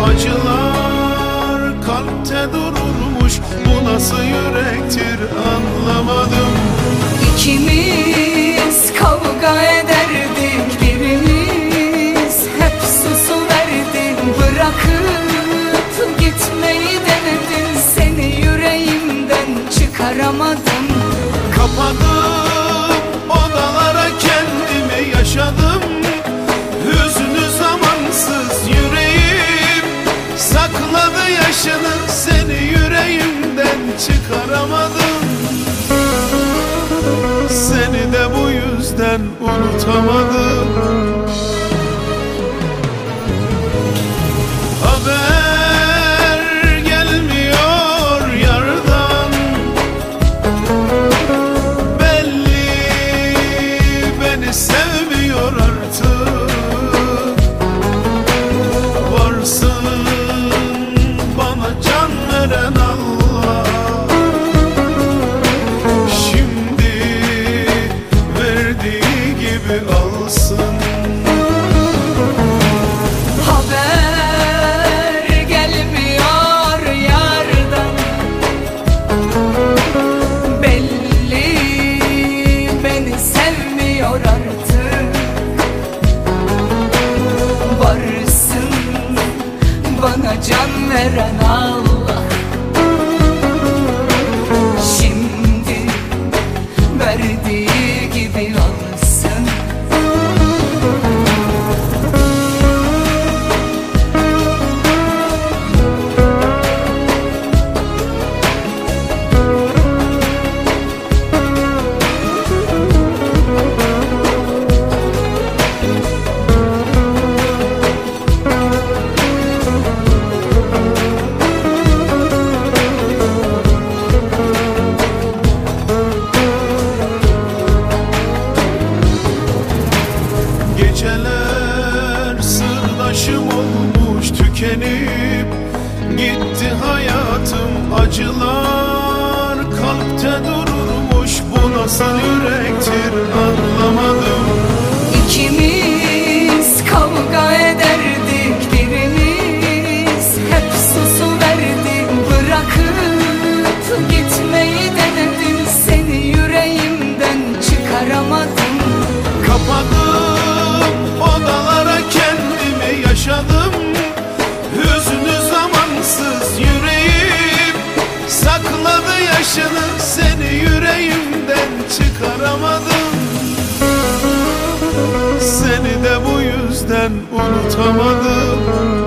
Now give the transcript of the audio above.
Acılar kalpte dururmuş, bu nasıl yürektir anlamadım. İkimiz kavga ederdik, birimiz hep susuverdi. Bırakıp gitmeyi denedin, seni yüreğimden çıkaramadım. Kapadım odalara kendimi, yaşadım hüznü zamansız. Yüreğim sakladı yaşını, seni yüreğimden çıkaramadım. Seni de bu yüzden unutamadım. Haber gelmiyor yardan, belli beni sevmiyor artık. Varsın bana can veren Allah, şimdi verdiği gibi alsın. Haber gelmiyor yardan, belli beni sevmiyor artık. Varsın bana can veren Allah, şimdi verdiği gibi alsın. Geceler sırdaşım olmuş, tükenip gitti hayatım. Acılar kalpte dururmuş, bu nasıl yürektir anlamadım. İkimiz kavga ederdik, birimiz hep susuverdi. Bırakıp gitmeyi denedim, seni yüreğimden çıkaramadım. Kapadım odalara kendimi, yaşadım hüznü zamansız. Yüreğim sakladı yaşını, seni yüreğimden çıkaramadım. Seni de bu yüzden unutamadım.